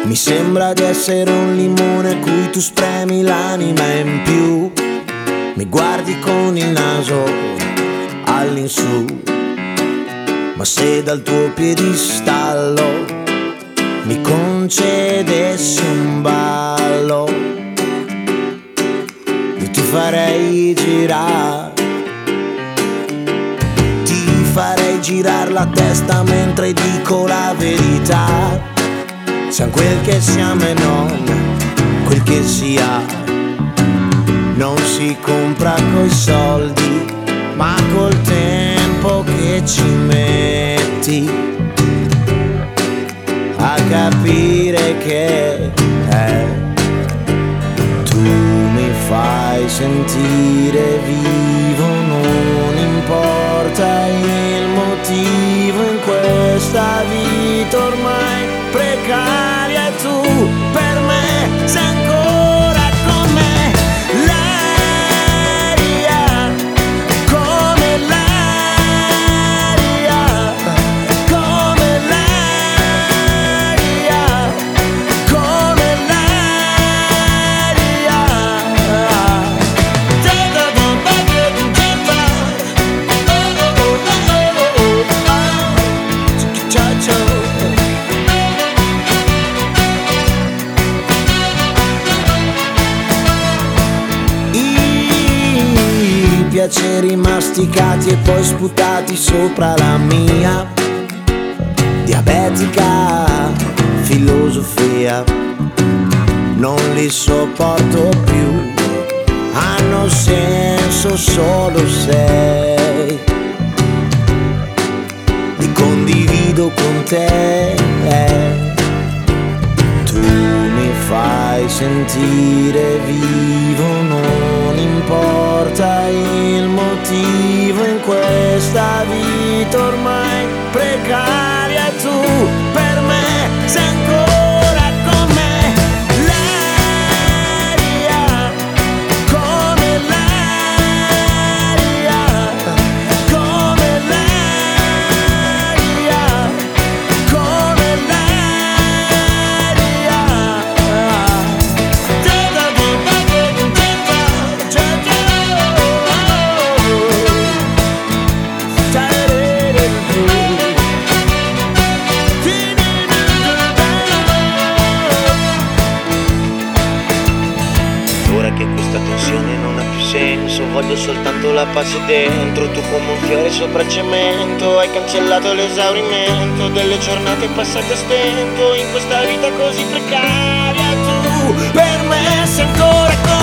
Mi sembra di essere un limone a cui tu spremi l'anima in più. Mi guardi con il naso all'insù, ma se dal tuo piedistallo mi concedessi un ballo, io ti farei girare, ti farei girare la testa mentre dico la verità. Siamo quel che siamo e non quel che si ha. Non si compra coi soldi, ma col tempo che ci metti a capire che tu mi fai sentire vivo. Non importa il motivo in questa vita ormai precaria, tu per me sei ancora con me. L'aria, come l'aria, come l'aria, come l'aria. Piaceri masticati e poi sputati sopra la mia diabetica filosofia. Non li sopporto più, hanno senso solo se li condivido con te. Tu mi fai sentire vivo, non importa il motivo in questa vita ormai precaria, tu per me sei ancora con me. L'aria, come l'aria, come l'aria, come l'aria. Ora che questa tensione non ha più senso, voglio soltanto la pace dentro. Tu come un fiore sopra cemento hai cancellato l'esaurimento delle giornate passate a stento in questa vita così precaria. Tu per me sei ancora